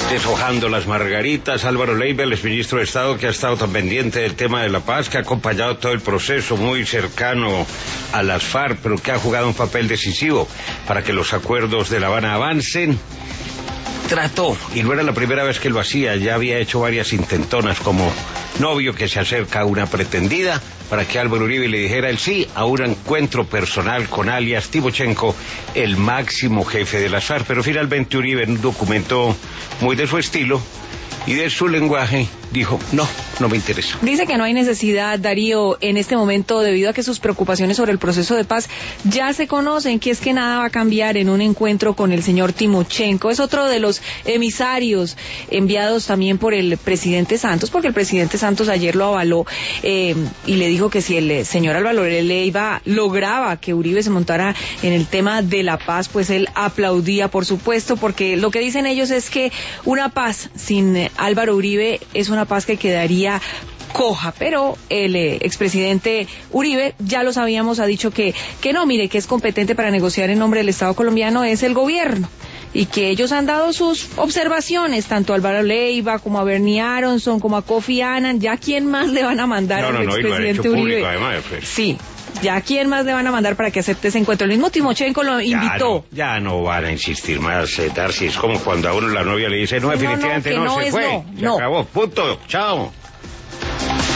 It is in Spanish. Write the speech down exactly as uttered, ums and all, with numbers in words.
Deshojando las margaritas, Álvaro Leiva, el exministro de Estado que ha estado tan pendiente del tema de la paz, que ha acompañado todo el proceso muy cercano a las FARC, pero que ha jugado un papel decisivo para que los acuerdos de La Habana avancen, trató, y no era la primera vez que lo hacía, ya había hecho varias intentonas como novio que se acerca a una pretendida, para que Álvaro Uribe le dijera el sí a un encuentro personal con alias Timochenko, el máximo jefe de las FARC. Pero finalmente Uribe, en un documento muy de su estilo y de su lenguaje, dijo, no, no me interesa. Dice que no hay necesidad, Darío, en este momento, debido a que sus preocupaciones sobre el proceso de paz ya se conocen, que es que nada va a cambiar en un encuentro con el señor Timochenko. Es otro de los emisarios enviados también por el presidente Santos, porque el presidente Santos ayer lo avaló eh, y le dijo que si el señor Álvaro Leiva lograba que Uribe se montara en el tema de la paz, pues él aplaudía, por supuesto, porque lo que dicen ellos es que una paz sin Álvaro Uribe es una paz que quedaría coja, pero el eh, expresidente Uribe, ya lo sabíamos, ha dicho que, que no, mire, que es competente para negociar en nombre del Estado colombiano es el gobierno, y que ellos han dado sus observaciones, tanto a Álvaro Leiva como a Bernie Aronson, como a Kofi Annan. Ya quién más le van a mandar no, al no, no, expresidente y lo han hecho Uribe. Público, además, pues. Sí. Ya quién más le van a mandar para que acepte ese encuentro. El mismo Timochenko lo invitó. Ya no, ya no van a insistir más, eh, Darcy. Es como cuando a uno la novia le dice, no, definitivamente no, no, no, no se es fue. no, Se no. acabó, punto, chao.